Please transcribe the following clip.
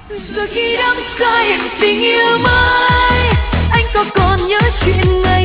rồi khi đắm say tình yêu mới anh có còn nhớ chuyện ngày